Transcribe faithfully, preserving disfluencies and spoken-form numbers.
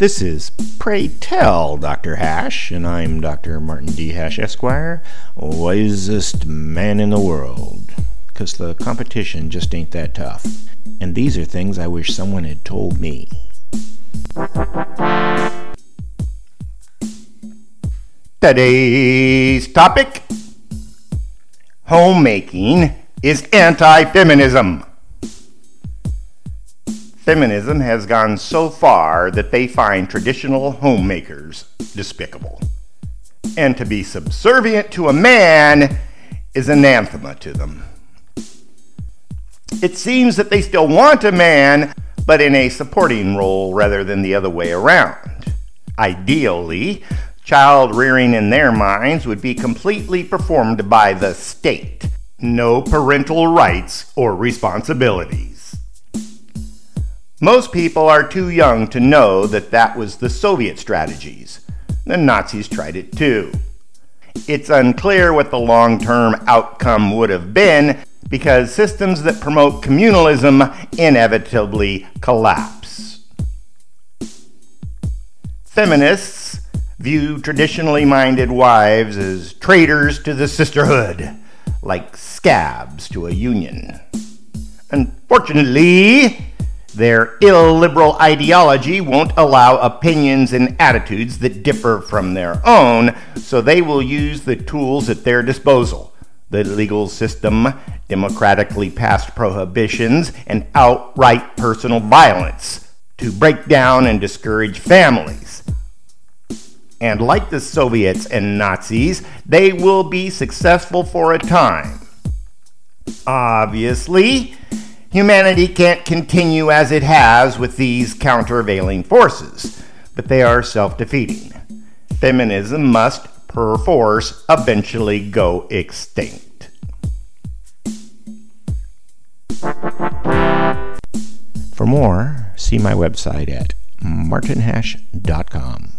This is Pray Tell, Doctor Hash, and I'm Doctor Martin D. Hash, Esquire, wisest man in the world. Because the competition just ain't that tough. And these are things I wish someone had told me. Today's topic: homemaking is anti-feminism. Feminism has gone so far that they find traditional homemakers despicable. And to be subservient to a man is anathema to them. It seems that they still want a man, but in a supporting role rather than the other way around. Ideally, child rearing in their minds would be completely performed by the state. No parental rights or responsibilities. Most people are too young to know that that was the Soviet strategies. The Nazis tried it too. It's unclear what the long-term outcome would have been because systems that promote communalism inevitably collapse. Feminists view traditionally minded wives as traitors to the sisterhood, like scabs to a union. Unfortunately, their illiberal ideology won't allow opinions and attitudes that differ from their own, so they will use the tools at their disposal, the legal system, democratically passed prohibitions, and outright personal violence, to break down and discourage families. And like the Soviets and Nazis, they will be successful for a time. Obviously, humanity can't continue as it has with these countervailing forces, but they are self-defeating. Feminism must, perforce, eventually go extinct. For more, see my website at martin hash dot com.